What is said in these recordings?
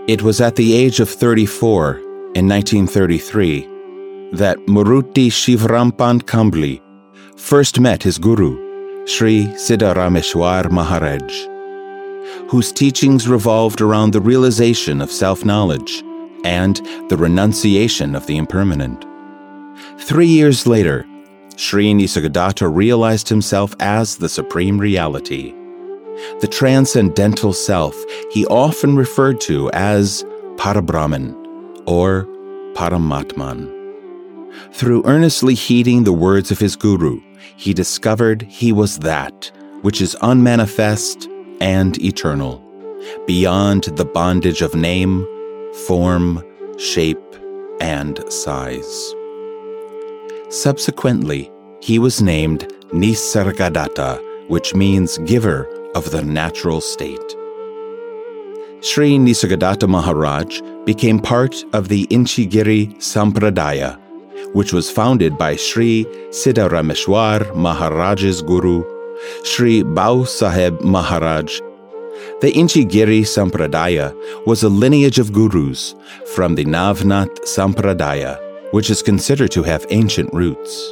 It was at the age of 34, in 1933, that Murti Shivrampant Kambli first met his guru, Sri Siddharameshwar Maharaj, whose teachings revolved around the realization of self-knowledge and the renunciation of the impermanent. 3 years later, Sri Nisargadatta realized himself as the supreme reality, the transcendental self he often referred to as Parabrahman or Paramatman. Through earnestly heeding the words of his guru, he discovered he was that which is unmanifest and eternal, beyond the bondage of name, form, shape, and size. Subsequently, he was named Nisargadatta, which means giver of the natural state. Sri Nisargadatta Maharaj became part of the Inchigiri Sampradaya, which was founded by Sri Siddharameshwar Maharaj's guru, Sri Bau Sahib Maharaj. The Inchigiri Sampradaya was a lineage of gurus from the Navnath Sampradaya, which is considered to have ancient roots.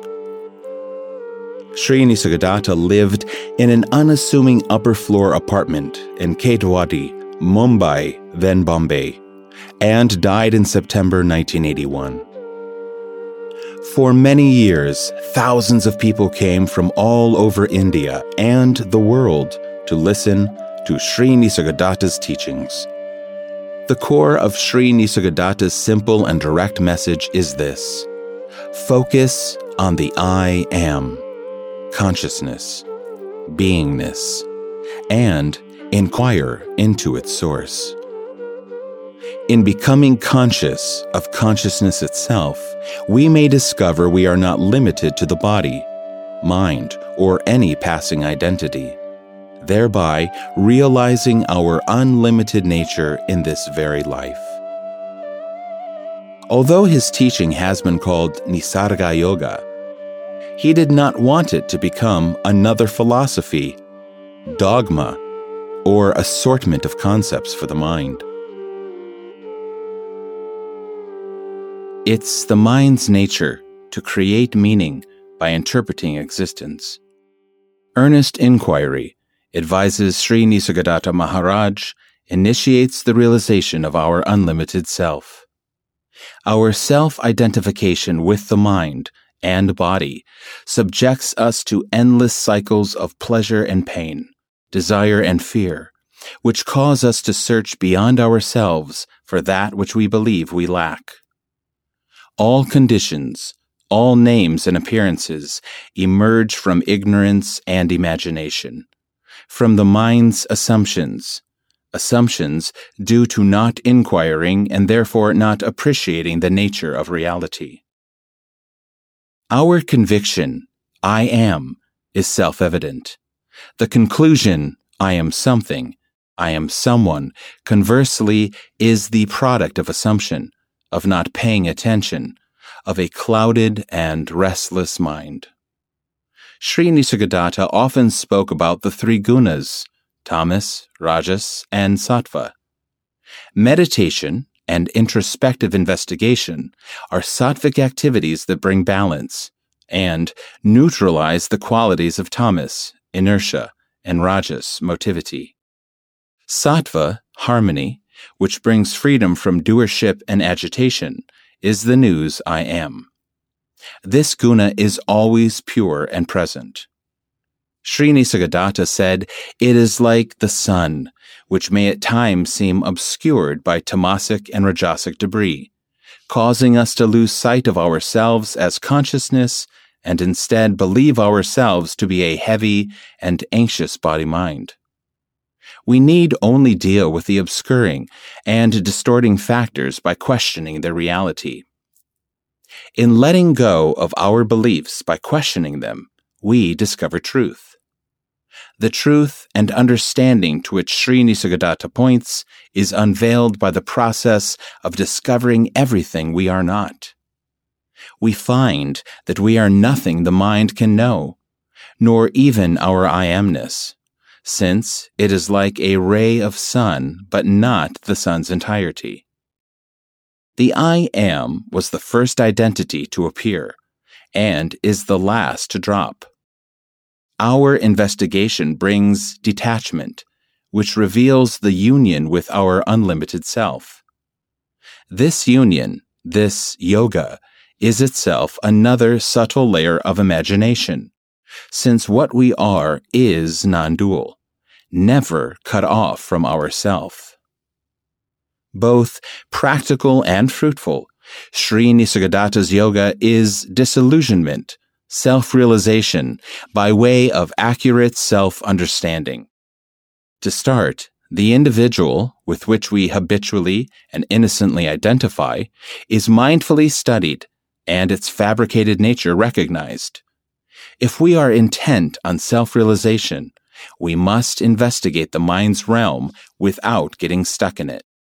Sri Nisargadatta lived in an unassuming upper-floor apartment in Ketwadi, Mumbai, then Bombay, and died in September 1981. For many years, thousands of people came from all over India and the world to listen to Sri Nisargadatta's teachings. The core of Sri Nisargadatta's simple and direct message is this: focus on the I am, consciousness, beingness, and inquire into its source. In becoming conscious of consciousness itself, we may discover we are not limited to the body, mind, or any passing identity, thereby realizing our unlimited nature in this very life. Although his teaching has been called Nisarga Yoga, he did not want it to become another philosophy, dogma, or assortment of concepts for the mind. It's the mind's nature to create meaning by interpreting existence. Earnest inquiry, advises Sri Nisargadatta Maharaj, initiates the realization of our unlimited self. Our self-identification with the mind and body subjects us to endless cycles of pleasure and pain, desire and fear, which cause us to search beyond ourselves for that which we believe we lack. All conditions, all names and appearances emerge from ignorance and imagination, from the mind's assumptions due to not inquiring and therefore not appreciating the nature of reality. Our conviction, I am, is self-evident. The conclusion, I am something, I am someone, conversely, is the product of assumption, of not paying attention, of a clouded and restless mind. Sri Nisargadatta often spoke about the three gunas, tamas, rajas, and sattva. Meditation and introspective investigation are sattvic activities that bring balance and neutralize the qualities of tamas, inertia, and rajas, motivity. Sattva, harmony, which brings freedom from doership and agitation, is the news I am. This guna is always pure and present. Sri Nisargadatta said, it is like the sun, which may at times seem obscured by tamasic and rajasic debris, causing us to lose sight of ourselves as consciousness and instead believe ourselves to be a heavy and anxious body-mind. We need only deal with the obscuring and distorting factors by questioning their reality. In letting go of our beliefs by questioning them, we discover truth. The truth and understanding to which Sri Nisargadatta points is unveiled by the process of discovering everything we are not. We find that we are nothing the mind can know, nor even our I amness, since it is like a ray of sun, but not the sun's entirety. The I Am was the first identity to appear, and is the last to drop. Our investigation brings detachment, which reveals the union with our unlimited self. This union, this yoga, is itself another subtle layer of imagination, since what we are is non-dual, never cut off from ourself. Both practical and fruitful, Sri Nisargadatta's yoga is disillusionment, self-realization by way of accurate self-understanding. To start, the individual with which we habitually and innocently identify is mindfully studied and its fabricated nature recognized. If we are intent on self-realization, we must investigate the mind's realm without getting stuck in it.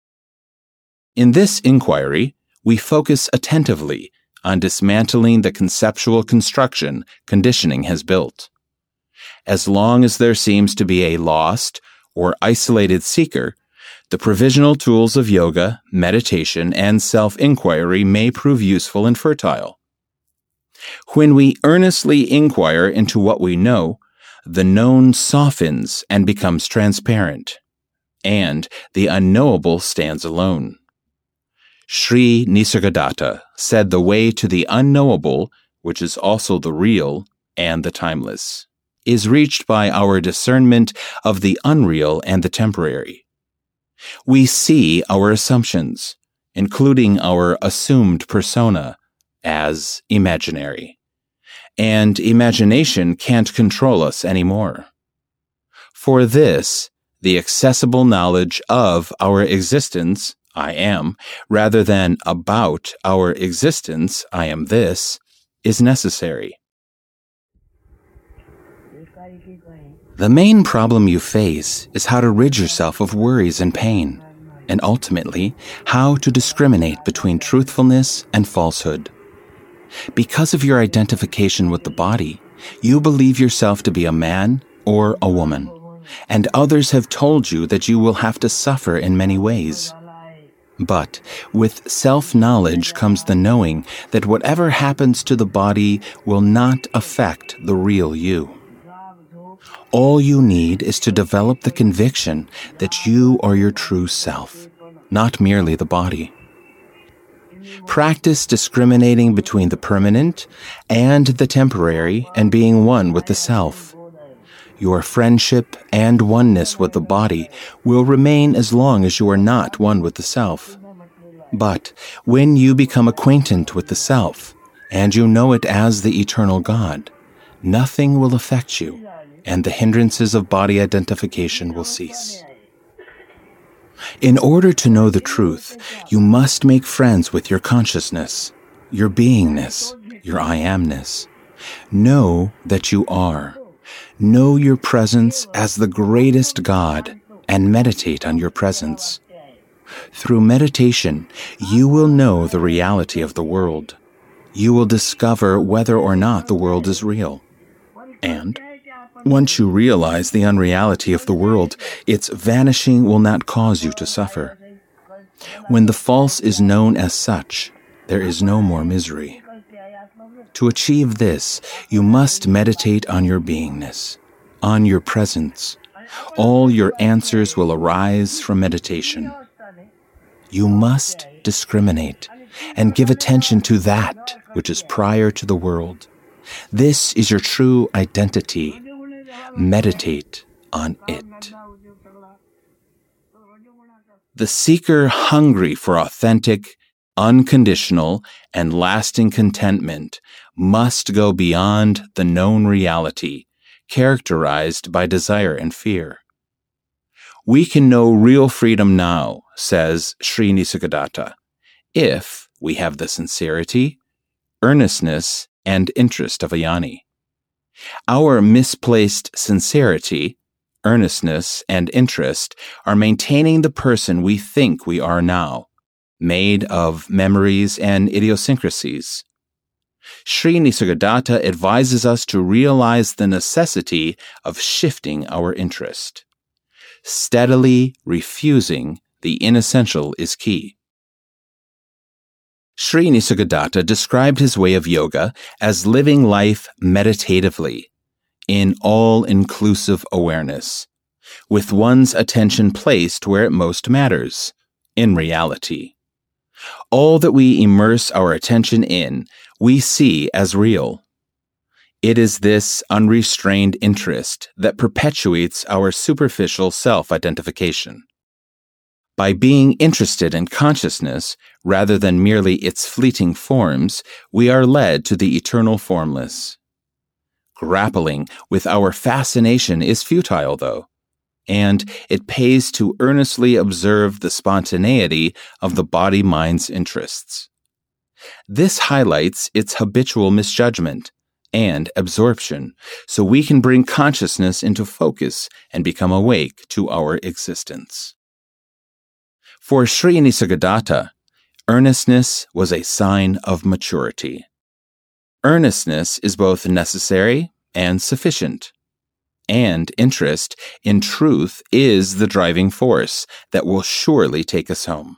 In this inquiry, we focus attentively on dismantling the conceptual construction conditioning has built. As long as there seems to be a lost or isolated seeker, the provisional tools of yoga, meditation, and self-inquiry may prove useful and fertile. When we earnestly inquire into what we know, the known softens and becomes transparent, and the unknowable stands alone. Sri Nisargadatta said the way to the unknowable, which is also the real and the timeless, is reached by our discernment of the unreal and the temporary. We see our assumptions, including our assumed persona, as imaginary, and imagination can't control us anymore. For this, the accessible knowledge of our existence, I am, rather than about our existence, I am this, is necessary. The main problem you face is how to rid yourself of worries and pain, and ultimately, how to discriminate between truthfulness and falsehood. Because of your identification with the body, you believe yourself to be a man or a woman, and others have told you that you will have to suffer in many ways. But with self-knowledge comes the knowing that whatever happens to the body will not affect the real you. All you need is to develop the conviction that you are your true self, not merely the body. Practice discriminating between the permanent and the temporary and being one with the self. Your friendship and oneness with the body will remain as long as you are not one with the self. But when you become acquainted with the self, and you know it as the eternal God, nothing will affect you, and the hindrances of body identification will cease. In order to know the truth, you must make friends with your consciousness, your beingness, your I amness. Know that you are. Know your presence as the greatest God, and meditate on your presence. Through meditation, you will know the reality of the world. You will discover whether or not the world is real. And once you realize the unreality of the world, its vanishing will not cause you to suffer. When the false is known as such, there is no more misery. To achieve this, you must meditate on your beingness, on your presence. All your answers will arise from meditation. You must discriminate and give attention to that which is prior to the world. This is your true identity. Meditate on it. The seeker hungry for authentic, unconditional, and lasting contentment must go beyond the known reality, characterized by desire and fear. We can know real freedom now, says Sri Nisargadatta, if we have the sincerity, earnestness, and interest of a jnani. Our misplaced sincerity, earnestness, and interest are maintaining the person we think we are now, made of memories and idiosyncrasies. Sri Nisargadatta advises us to realize the necessity of shifting our interest. Steadily refusing the inessential is key. Sri Nisargadatta described his way of yoga as living life meditatively, in all-inclusive awareness, with one's attention placed where it most matters, in reality. All that we immerse our attention in, we see as real. It is this unrestrained interest that perpetuates our superficial self-identification. By being interested in consciousness, rather than merely its fleeting forms, we are led to the eternal formless. Grappling with our fascination is futile, though, and it pays to earnestly observe the spontaneity of the body-mind's interests. This highlights its habitual misjudgment and absorption, so we can bring consciousness into focus and become awake to our existence. For Sri Nisargadatta, earnestness was a sign of maturity. Earnestness is both necessary and sufficient. And interest in truth is the driving force that will surely take us home.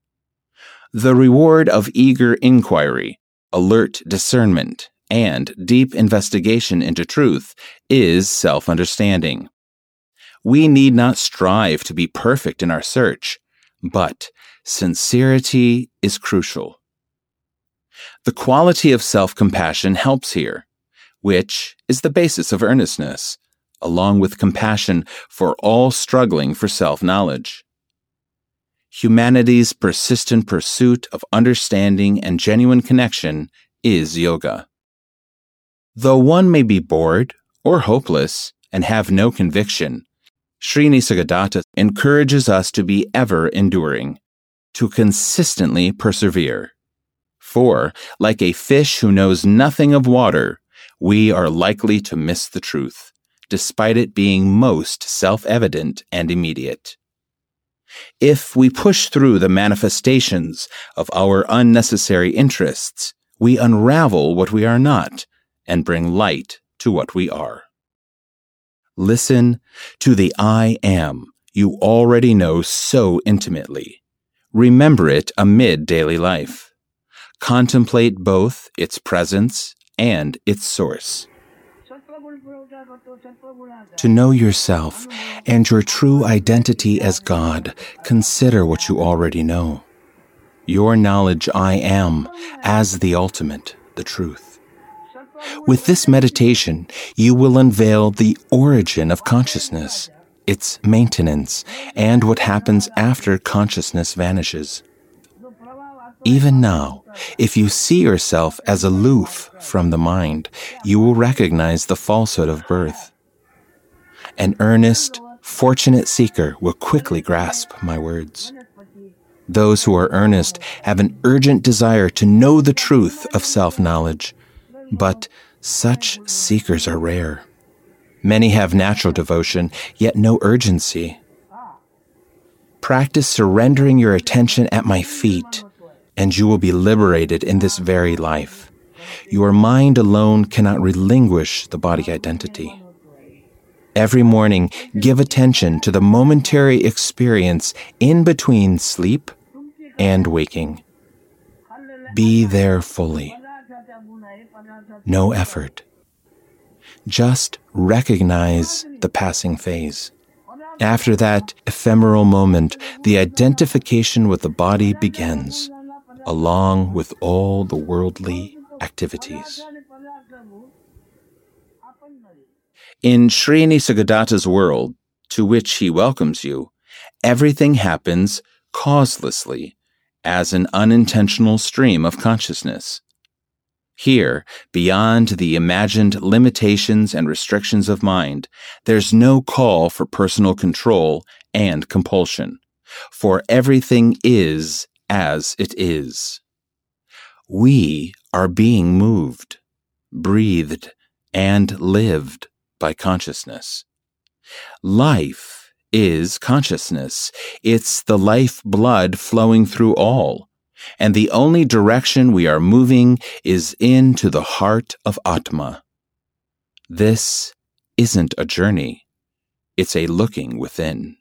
The reward of eager inquiry, alert discernment, and deep investigation into truth is self-understanding. We need not strive to be perfect in our search, but sincerity is crucial. The quality of self-compassion helps here, which is the basis of earnestness, along with compassion for all struggling for self-knowledge. Humanity's persistent pursuit of understanding and genuine connection is yoga. Though one may be bored or hopeless and have no conviction, Sri Nisargadatta encourages us to be ever enduring, to consistently persevere. For, like a fish who knows nothing of water, we are likely to miss the truth, despite it being most self-evident and immediate. If we push through the manifestations of our unnecessary interests, we unravel what we are not and bring light to what we are. Listen to the I am you already know so intimately. Remember it amid daily life. Contemplate both its presence and its source. To know yourself and your true identity as God, consider what you already know. Your knowledge I am as the ultimate, the truth. With this meditation, you will unveil the origin of consciousness, its maintenance, and what happens after consciousness vanishes. Even now, if you see yourself as aloof from the mind, you will recognize the falsehood of birth. An earnest, fortunate seeker will quickly grasp my words. Those who are earnest have an urgent desire to know the truth of self-knowledge, but such seekers are rare. Many have natural devotion, yet no urgency. Practice surrendering your attention at my feet, and you will be liberated in this very life. Your mind alone cannot relinquish the body identity. Every morning, give attention to the momentary experience in between sleep and waking. Be there fully. No effort. Just recognize the passing phase. After that ephemeral moment, the identification with the body begins, along with all the worldly activities. In Sri Nisargadatta's world, to which he welcomes you, everything happens causelessly, as an unintentional stream of consciousness. Here, beyond the imagined limitations and restrictions of mind, there's no call for personal control and compulsion, for everything is as it is. We are being moved, breathed, and lived by consciousness. Life is consciousness. It's the life blood flowing through all. and the only direction we are moving is into the heart of Atma. This isn't a journey, it's a looking within.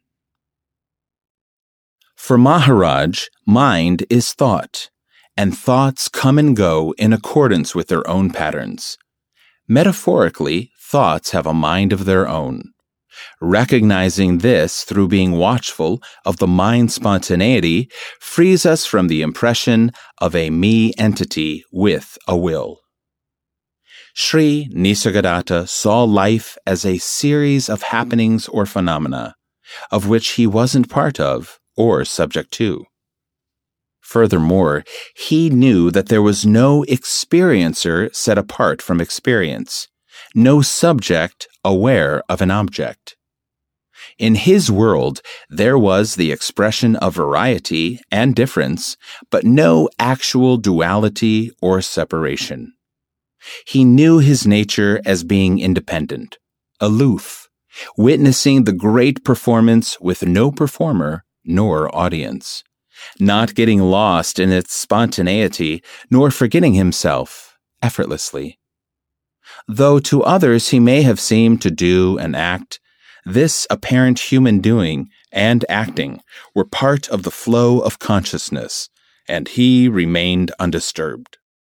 For Maharaj, mind is thought, and thoughts come and go in accordance with their own patterns. Metaphorically, thoughts have a mind of their own. Recognizing this through being watchful of the mind's spontaneity frees us from the impression of a me entity with a will. Sri Nisargadatta saw life as a series of happenings or phenomena, of which he wasn't part of or subject to. Furthermore, he knew that there was no experiencer set apart from experience, no subject aware of an object. In his world, there was the expression of variety and difference, but no actual duality or separation. He knew his nature as being independent, aloof, witnessing the great performance with no performer nor audience, not getting lost in its spontaneity nor forgetting himself effortlessly. Though to others he may have seemed to do and act, this apparent human doing and acting were part of the flow of consciousness, and he remained undisturbed.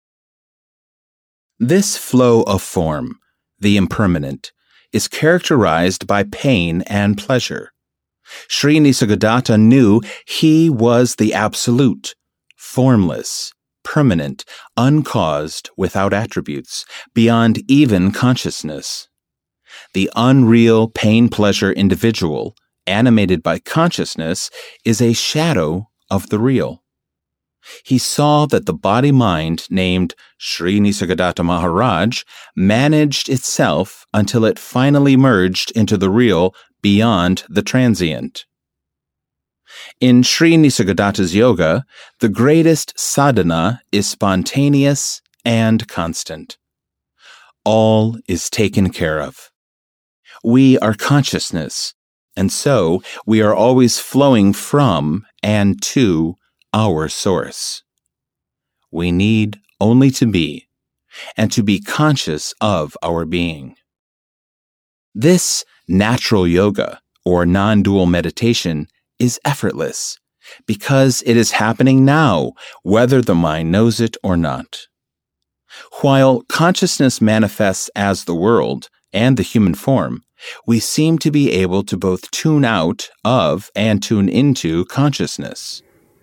This flow of form, the impermanent, is characterized by pain and pleasure. Sri Nisargadatta knew he was the absolute, formless, permanent, uncaused, without attributes, beyond even consciousness. The unreal pain-pleasure individual, animated by consciousness, is a shadow of the real. He saw that the body-mind named Sri Nisargadatta Maharaj managed itself until it finally merged into the real beyond the transient. In Sri Nisargadatta's yoga, the greatest sadhana is spontaneous and constant. All is taken care of. We are consciousness, and so we are always flowing from and to our source. We need only to be, and to be conscious of our being. This natural yoga, or non-dual meditation, is effortless, because it is happening now, whether the mind knows it or not. While consciousness manifests as the world and the human form, we seem to be able to both tune out of and tune into consciousness.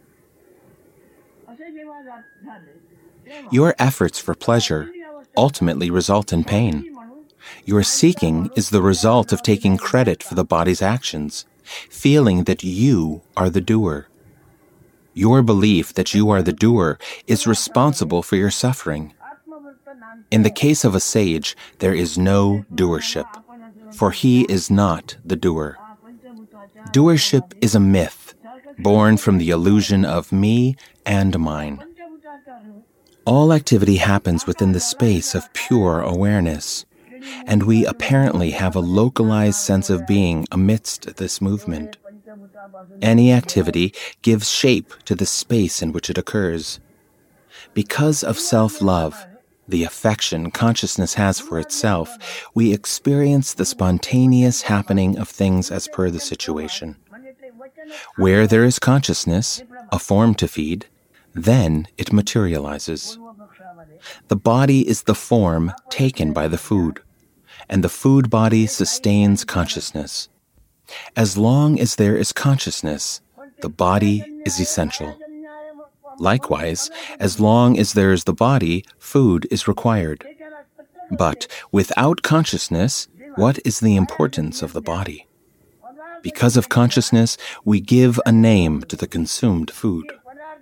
Your efforts for pleasure ultimately result in pain. Your seeking is the result of taking credit for the body's actions, feeling that you are the doer. Your belief that you are the doer is responsible for your suffering. In the case of a sage, there is no doership, for he is not the doer. Doership is a myth, born from the illusion of me and mine. All activity happens within the space of pure awareness, and we apparently have a localized sense of being amidst this movement. Any activity gives shape to the space in which it occurs. Because of self-love, the affection consciousness has for itself, we experience the spontaneous happening of things as per the situation. Where there is consciousness, a form to feed, then it materializes. The body is the form taken by the food, and the food body sustains consciousness. As long as there is consciousness, the body is essential. Likewise, as long as there is the body, food is required. But without consciousness, what is the importance of the body? Because of consciousness, we give a name to the consumed food.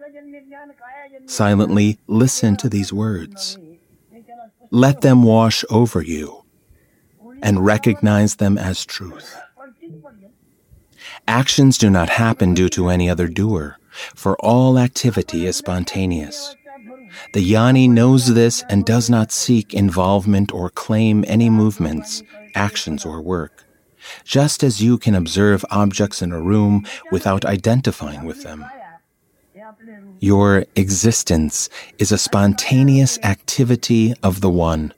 Silently listen to these words. Let them wash over you, and recognize them as truth. Actions do not happen due to any other doer, for all activity is spontaneous. The Jnani knows this and does not seek involvement or claim any movements, actions, or work, just as you can observe objects in a room without identifying with them. Your existence is a spontaneous activity of the One.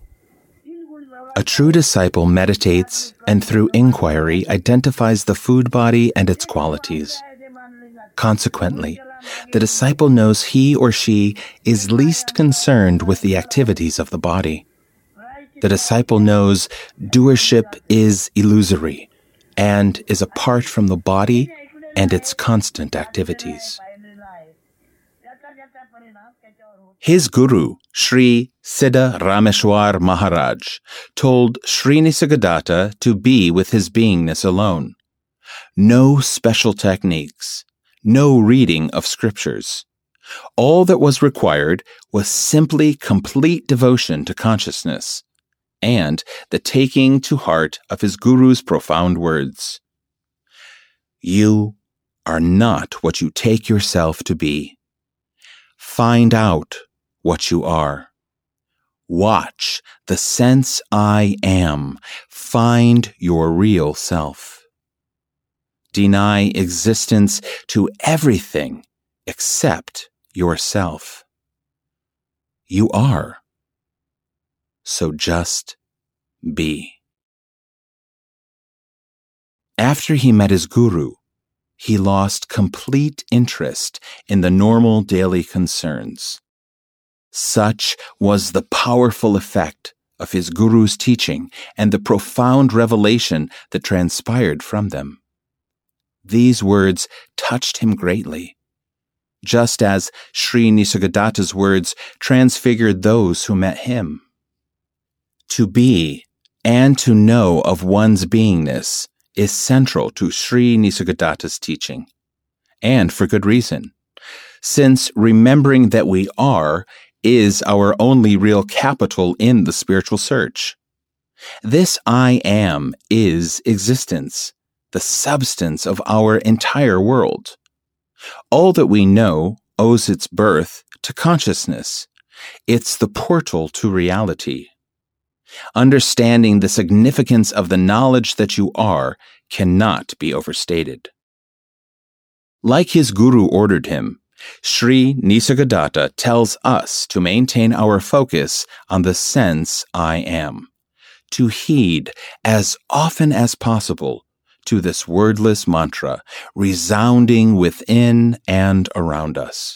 A true disciple meditates and through inquiry identifies the food body and its qualities. Consequently, the disciple knows he or she is least concerned with the activities of the body. The disciple knows doership is illusory and is apart from the body and its constant activities. His guru, Sri Siddha Rameshwar Maharaj, told Sri Nisargadatta to be with his beingness alone. No special techniques, no reading of scriptures. All that was required was simply complete devotion to consciousness and the taking to heart of his guru's profound words. You are not what you take yourself to be. Find out what you are. Watch the sense I am. Find your real self. Deny existence to everything except yourself. You are. So just be. After he met his guru, he lost complete interest in the normal daily concerns. Such was the powerful effect of his guru's teaching and the profound revelation that transpired from them. These words touched him greatly, just as Sri Nisargadatta's words transfigured those who met him. To be and to know of one's beingness is central to Sri Nisargadatta's teaching, and for good reason, since remembering that we are is our only real capital in the spiritual search. This I am is existence, the substance of our entire world. All that we know owes its birth to consciousness. It's the portal to reality. Understanding the significance of the knowledge that you are cannot be overstated. Like his guru ordered him, Sri Nisargadatta tells us to maintain our focus on the sense I am, to heed as often as possible to this wordless mantra resounding within and around us.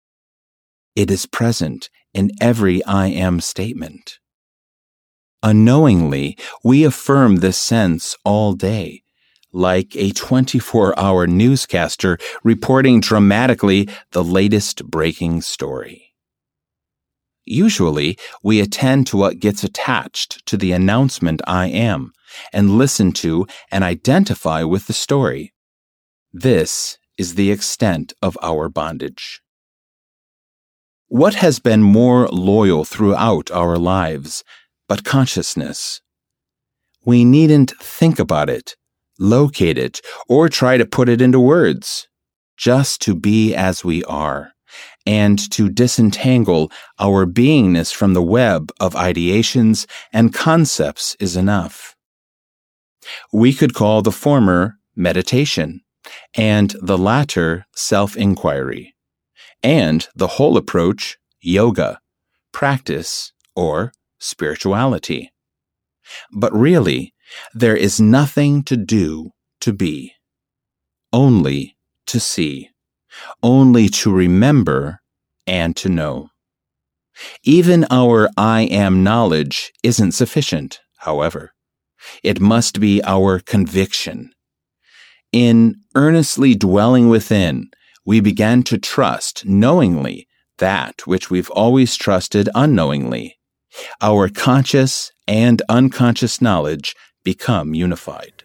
It is present in every I am statement. Unknowingly, we affirm this sense all day, like a 24-hour newscaster reporting dramatically the latest breaking story. Usually, we attend to what gets attached to the announcement I am, and listen to and identify with the story. This is the extent of our bondage. What has been more loyal throughout our lives but consciousness? We needn't think about it, locate it, or try to put it into words, just to be as we are, and to disentangle our beingness from the web of ideations and concepts is enough. We could call the former meditation, and the latter self-inquiry, and the whole approach yoga, practice, or spirituality. But really, there is nothing to do to be, only to see, only to remember and to know. Even our I am knowledge isn't sufficient, however. It must be our conviction. In earnestly dwelling within, we began to trust knowingly that which we've always trusted unknowingly. Our conscious and unconscious knowledge become unified.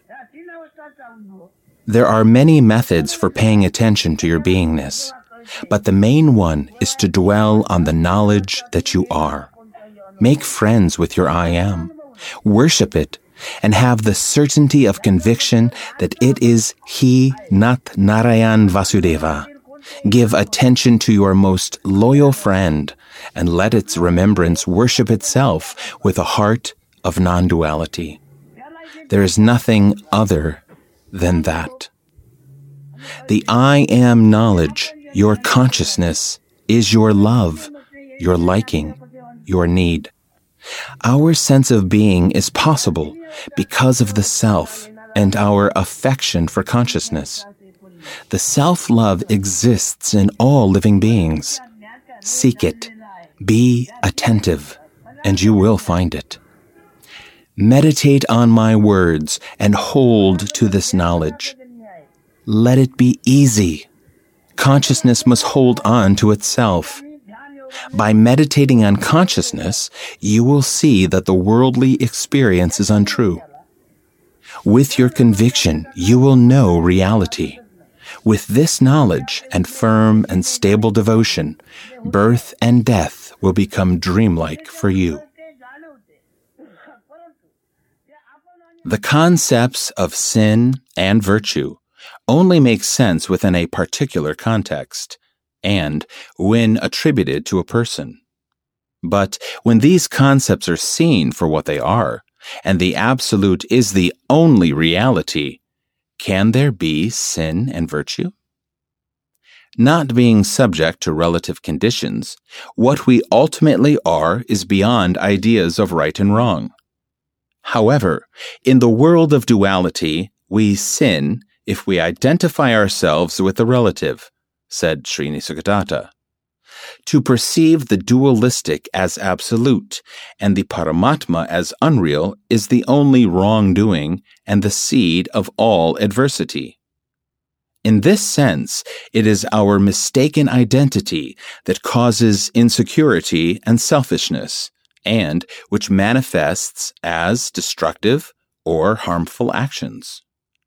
There are many methods for paying attention to your beingness, but the main one is to dwell on the knowledge that you are. Make friends with your I am, worship it, and have the certainty of conviction that it is He, not Narayan Vasudeva. Give attention to your most loyal friend, and let its remembrance worship itself with a heart of non-duality. There is nothing other than that. The I am knowledge Your consciousness is your love, your liking, your need. Our sense of being is possible because of the self and our affection for consciousness. The self-love exists in all living beings. Seek it, be attentive, and you will find it. Meditate on my words and hold to this knowledge. Let it be easy. Consciousness must hold on to itself. By meditating on consciousness, you will see that the worldly experience is untrue. With your conviction, you will know reality. With this knowledge and firm and stable devotion, birth and death will become dreamlike for you. The concepts of sin and virtue only make sense within a particular context and when attributed to a person. But when these concepts are seen for what they are, and the Absolute is the only reality, can there be sin and virtue? Not being subject to relative conditions, what we ultimately are is beyond ideas of right and wrong. However, in the world of duality, we sin if we identify ourselves with the relative, said Sri Nisargadatta. To perceive the dualistic as absolute and the Paramatma as unreal is the only wrongdoing and the seed of all adversity. In this sense, it is our mistaken identity that causes insecurity and selfishness, and which manifests as destructive or harmful actions.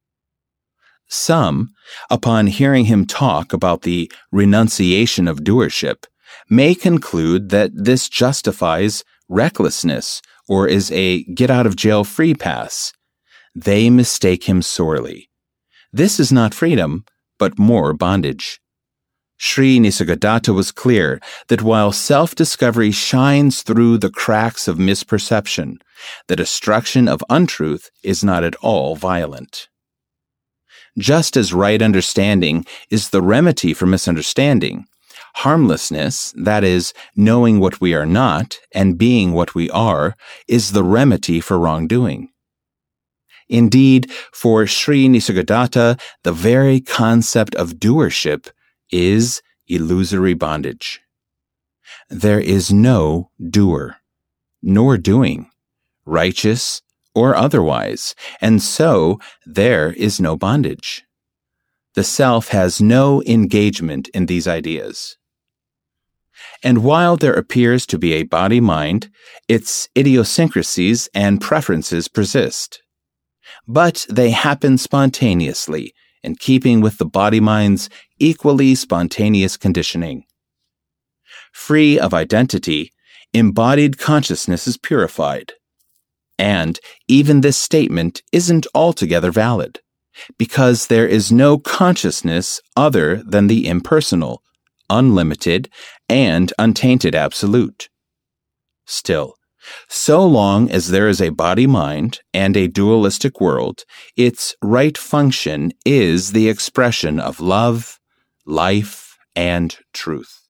Some, upon hearing him talk about the renunciation of doership, may conclude that this justifies recklessness or is a get-out-of-jail-free pass. They mistake him sorely. This is not freedom, but more bondage. Sri Nisargadatta was clear that while self-discovery shines through the cracks of misperception, the destruction of untruth is not at all violent. Just as right understanding is the remedy for misunderstanding, harmlessness, that is, knowing what we are not and being what we are, is the remedy for wrongdoing. Indeed, for Sri Nisargadatta, the very concept of doership is illusory bondage. There is no doer, nor doing, righteous or otherwise, and so there is no bondage. The self has no engagement in these ideas. And while there appears to be a body-mind, its idiosyncrasies and preferences persist. But they happen spontaneously, in keeping with the body-mind's equally spontaneous conditioning. Free of identity, embodied consciousness is purified. And even this statement isn't altogether valid, because there is no consciousness other than the impersonal, unlimited, and untainted Absolute. Still, so long as there is a body-mind and a dualistic world, its right function is the expression of love, life, and truth.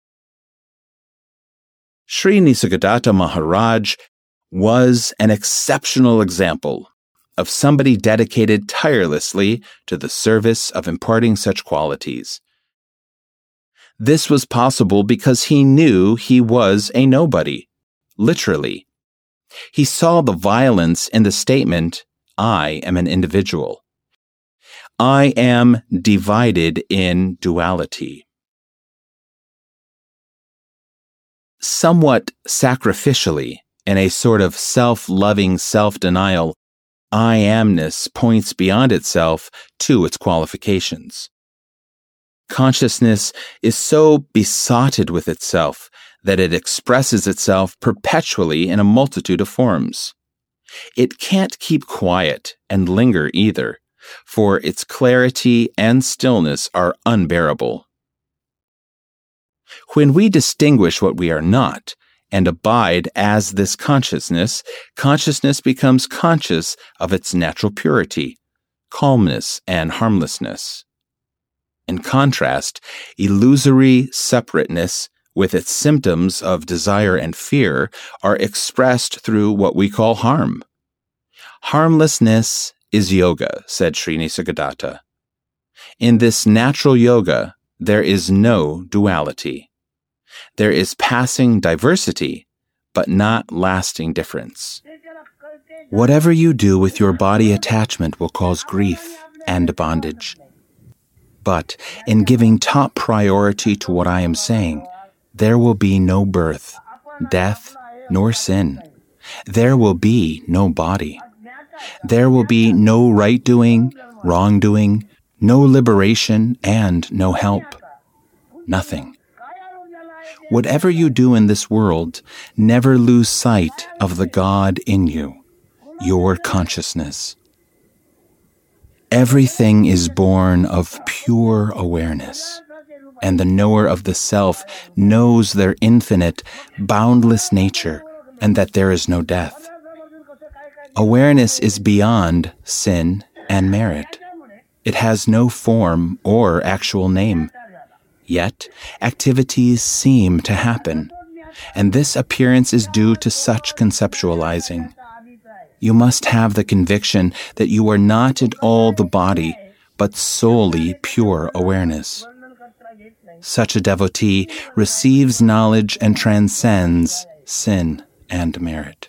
Sri Nisargadatta Maharaj was an exceptional example of somebody dedicated tirelessly to the service of imparting such qualities. This was possible because he knew he was a nobody, literally. He saw the violence in the statement, "I am an individual. I am divided in duality." Somewhat sacrificially, in a sort of self-loving self-denial, I amness points beyond itself to its qualifications. Consciousness is so besotted with itself that it expresses itself perpetually in a multitude of forms. It can't keep quiet and linger either, for its clarity and stillness are unbearable. When we distinguish what we are not, and abide as this consciousness, consciousness becomes conscious of its natural purity, calmness, and harmlessness. In contrast, illusory separateness with its symptoms of desire and fear are expressed through what we call harm. Harmlessness is yoga, said Sri Nisargadatta. In this natural yoga, there is no duality. There is passing diversity, but not lasting difference. Whatever you do with your body attachment will cause grief and bondage. But in giving top priority to what I am saying, there will be no birth, death, nor sin. There will be no body. There will be no right-doing, wrongdoing, no liberation, and no help. Nothing. Whatever you do in this world, never lose sight of the God in you, your consciousness. Everything is born of pure awareness, and the knower of the self knows their infinite, boundless nature and that there is no death. Awareness is beyond sin and merit. It has no form or actual name. Yet, activities seem to happen, and this appearance is due to such conceptualizing. You must have the conviction that you are not at all the body, but solely pure awareness. Such a devotee receives knowledge and transcends sin and merit.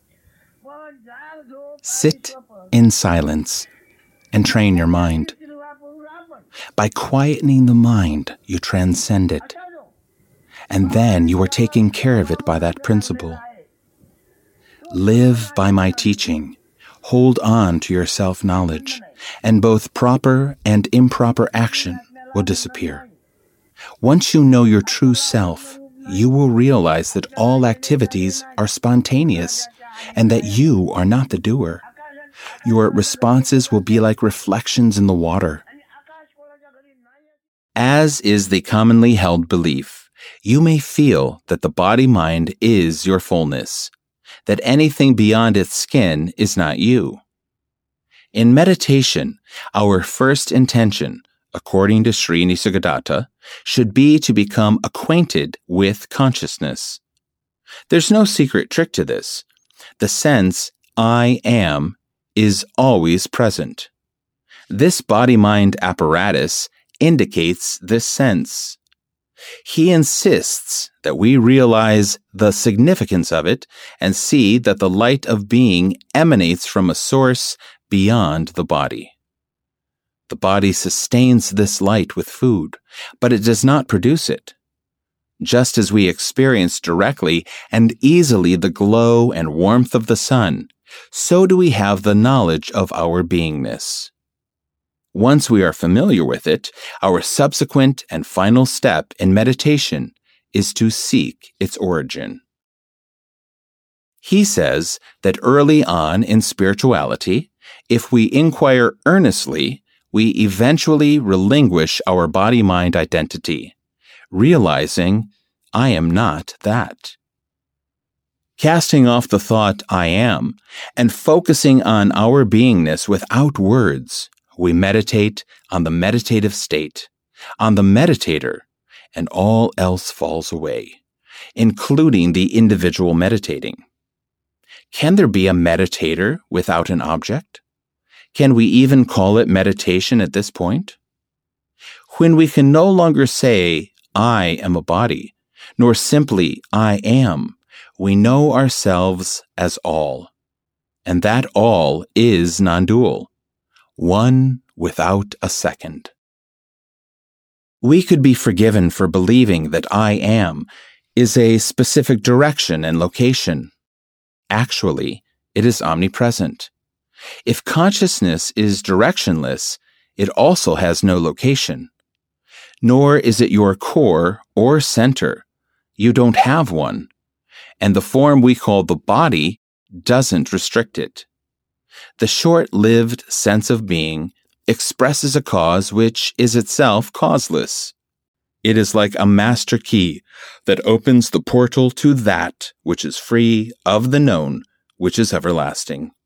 Sit in silence and train your mind. By quietening the mind, you transcend it, and then you are taking care of it by that principle. Live by my teaching, hold on to your self-knowledge, and both proper and improper action will disappear. Once you know your true self, you will realize that all activities are spontaneous, and that you are not the doer. Your responses will be like reflections in the water. As is the commonly held belief, you may feel that the body-mind is your fullness, that anything beyond its skin is not you. In meditation, our first intention, according to Sri Nisargadatta, should be to become acquainted with consciousness. There's no secret trick to this. The sense, I am, is always present. This body-mind apparatus indicates this sense. He insists that we realize the significance of it and see that the light of being emanates from a source beyond the body. The body sustains this light with food, but it does not produce it. Just as we experience directly and easily the glow and warmth of the sun, so do we have the knowledge of our beingness. Once we are familiar with it, our subsequent and final step in meditation is to seek its origin. He says that early on in spirituality, if we inquire earnestly, we eventually relinquish our body-mind identity, realizing, I am not that. Casting off the thought, I am, and focusing on our beingness without words, we meditate on the meditative state, on the meditator, and all else falls away, including the individual meditating. Can there be a meditator without an object? Can we even call it meditation at this point? When we can no longer say, I am a body, nor simply, I am, we know ourselves as all. And that all is non-dual, one without a second. We could be forgiven for believing that I am is a specific direction and location. Actually, it is omnipresent. If consciousness is directionless, it also has no location. Nor is it your core or center. You don't have one. And the form we call the body doesn't restrict it. The short-lived sense of being expresses a cause which is itself causeless. It is like a master key that opens the portal to that which is free of the known, which is everlasting.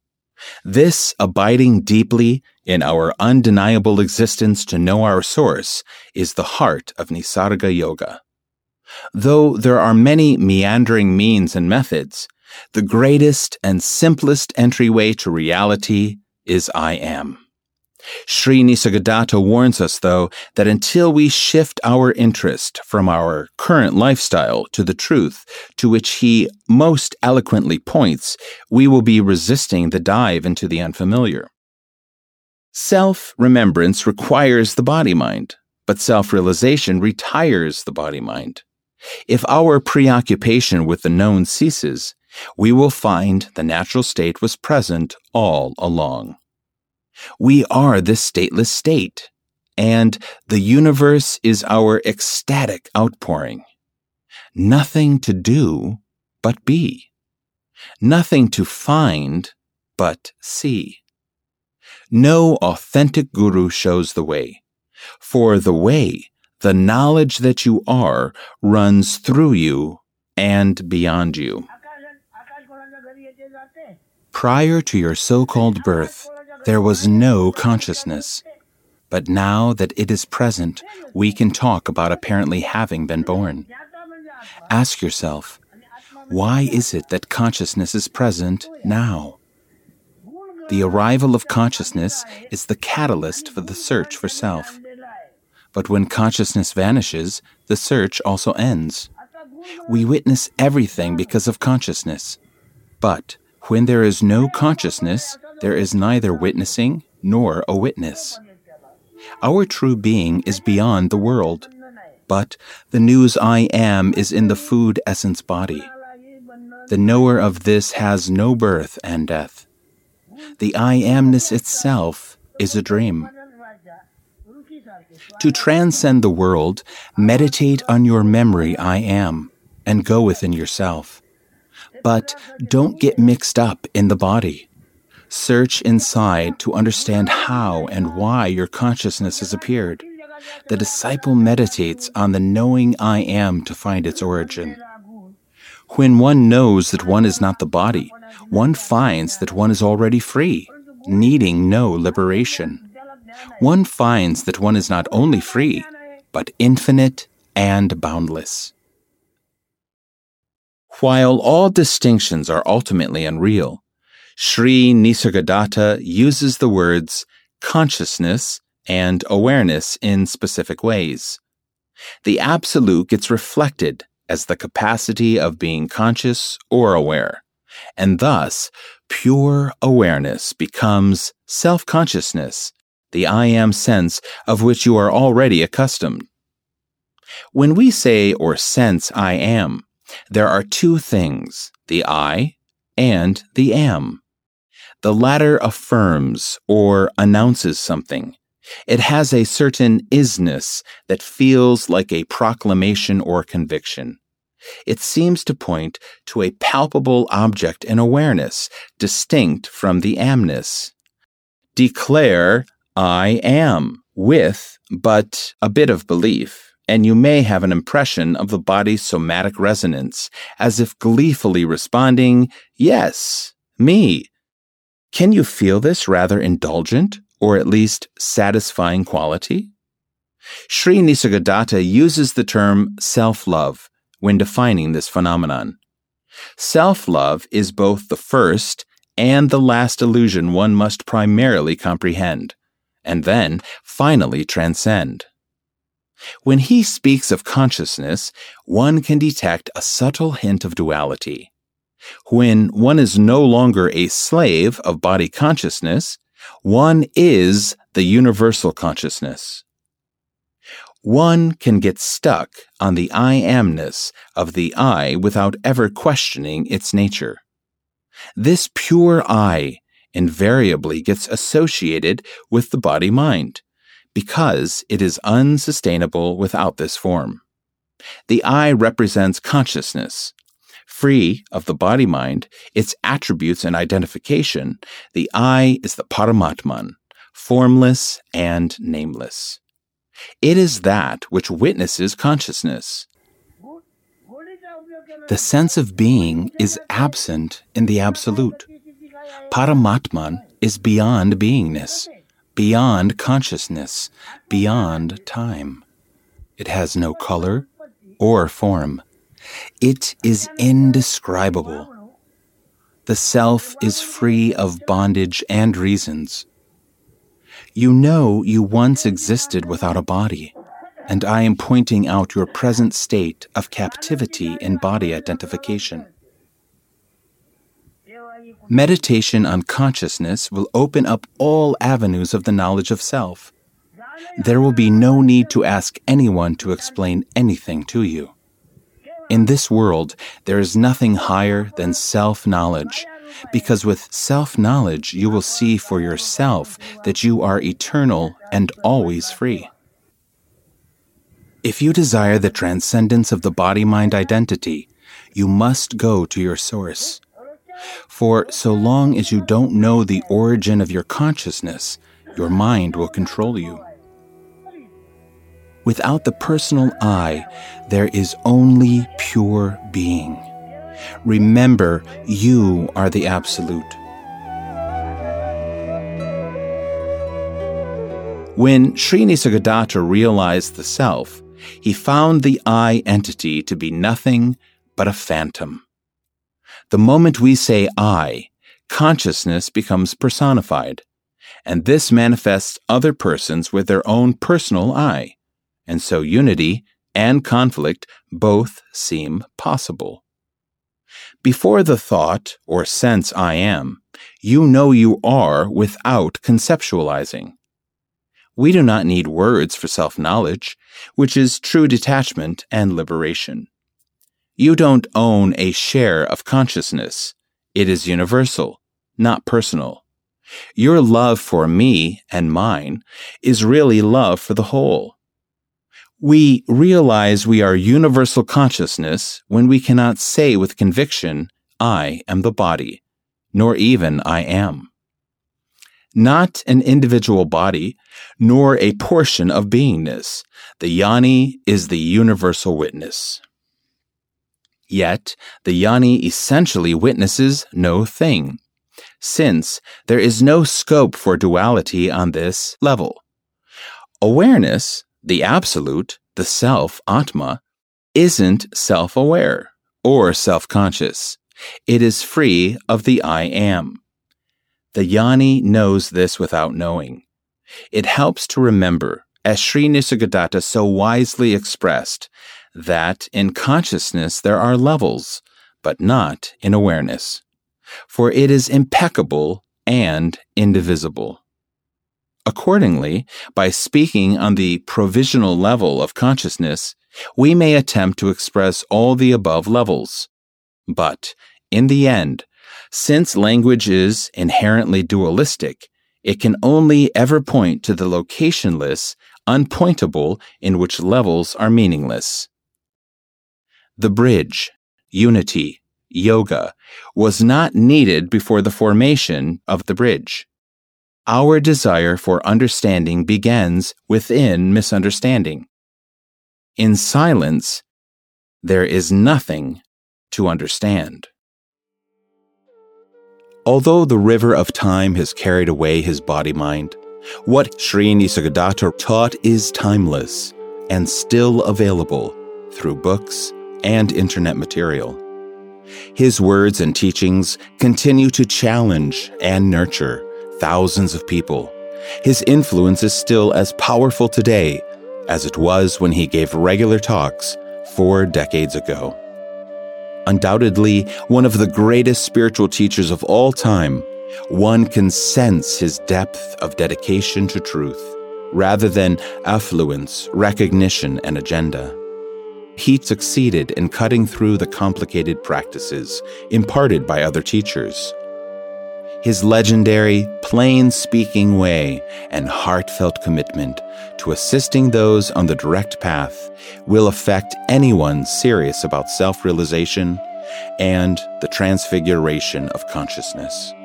This abiding deeply in our undeniable existence to know our source is the heart of Nisarga Yoga. Though there are many meandering means and methods, the greatest and simplest entryway to reality is I am. Sri Nisargadatta warns us, though, that until we shift our interest from our current lifestyle to the truth to which he most eloquently points, we will be resisting the dive into the unfamiliar. Self-remembrance requires the body-mind, but self-realization retires the body-mind. If our preoccupation with the known ceases, we will find the natural state was present all along. We are this stateless state, and the universe is our ecstatic outpouring. Nothing to do but be. Nothing to find but see. No authentic guru shows the way. For the way, the knowledge that you are, runs through you and beyond you. Prior to your so-called birth, there was no consciousness. But now that it is present, we can talk about apparently having been born. Ask yourself, why is it that consciousness is present now? The arrival of consciousness is the catalyst for the search for self. But when consciousness vanishes, the search also ends. We witness everything because of consciousness. But when there is no consciousness, there is neither witnessing nor a witness. Our true being is beyond the world, but the news I am is in the food essence body. The knower of this has no birth and death. The I amness itself is a dream. To transcend the world, meditate on your memory I am, and go within yourself. But don't get mixed up in the body. Search inside to understand how and why your consciousness has appeared. The disciple meditates on the knowing I am to find its origin. When one knows that one is not the body, one finds that one is already free, needing no liberation. One finds that one is not only free, but infinite and boundless. While all distinctions are ultimately unreal, Sri Nisargadatta uses the words consciousness and awareness in specific ways. The absolute gets reflected as the capacity of being conscious or aware, and thus pure awareness becomes self-consciousness, the I am sense of which you are already accustomed. When we say or sense I am, there are two things, the I and the am. The latter affirms or announces something. It has a certain isness that feels like a proclamation or conviction. It seems to point to a palpable object in awareness, distinct from the amness. Declare, I am, with but a bit of belief, and you may have an impression of the body's somatic resonance, as if gleefully responding, yes, me. Can you feel this rather indulgent, or at least satisfying quality? Sri Nisargadatta uses the term self-love when defining this phenomenon. Self-love is both the first and the last illusion one must primarily comprehend, and then finally transcend. When he speaks of consciousness, one can detect a subtle hint of duality. When one is no longer a slave of body consciousness, one is the universal consciousness. One can get stuck on the I amness of the I without ever questioning its nature. This pure I invariably gets associated with the body-mind, because it is unsustainable without this form. The I represents consciousness. Free of the body-mind, its attributes and identification, the I is the Paramatman, formless and nameless. It is that which witnesses consciousness. The sense of being is absent in the absolute. Paramatman is beyond beingness, beyond consciousness, beyond time. It has no color or form. It is indescribable. The self is free of bondage and reasons. You know you once existed without a body, and I am pointing out your present state of captivity in body identification. Meditation on consciousness will open up all avenues of the knowledge of self. There will be no need to ask anyone to explain anything to you. In this world, there is nothing higher than self-knowledge, because with self-knowledge you will see for yourself that you are eternal and always free. If you desire the transcendence of the body-mind identity, you must go to your source. For so long as you don't know the origin of your consciousness, your mind will control you. Without the personal I, there is only pure being. Remember, you are the Absolute. When Sri Nisargadatta realized the self, he found the I entity to be nothing but a phantom. The moment we say I, consciousness becomes personified, and this manifests other persons with their own personal I, and so unity and conflict both seem possible. Before the thought or sense I am, you know you are without conceptualizing. We do not need words for self-knowledge, which is true detachment and liberation. You don't own a share of consciousness. It is universal, not personal. Your love for me and mine is really love for the whole. We realize we are universal consciousness when we cannot say with conviction, I am the body, nor even I am. Not an individual body, nor a portion of beingness. The Jnani is the universal witness. Yet, the Jnani essentially witnesses no thing, since there is no scope for duality on this level. Awareness, the Absolute, the Self, Atma, isn't self-aware or self-conscious. It is free of the I am. The Jnani knows this without knowing. It helps to remember, as Sri Nisargadatta so wisely expressed, that in consciousness there are levels, but not in awareness, for it is impeccable and indivisible. Accordingly, by speaking on the provisional level of consciousness, we may attempt to express all the above levels. But, in the end, since language is inherently dualistic, it can only ever point to the locationless, unpointable in which levels are meaningless. The bridge, unity, yoga, was not needed before the formation of the bridge. Our desire for understanding begins within misunderstanding. In silence, there is nothing to understand. Although the river of time has carried away his body-mind, what Sri Nisargadatta taught is timeless and still available through books and internet material. His words and teachings continue to challenge and nurture thousands of people. His influence is still as powerful today as it was when he gave regular talks 4 decades ago. Undoubtedly, one of the greatest spiritual teachers of all time, one can sense his depth of dedication to truth, rather than affluence, recognition, and agenda. He succeeded in cutting through the complicated practices imparted by other teachers. His legendary, plain-speaking way and heartfelt commitment to assisting those on the direct path will affect anyone serious about self-realization and the transfiguration of consciousness.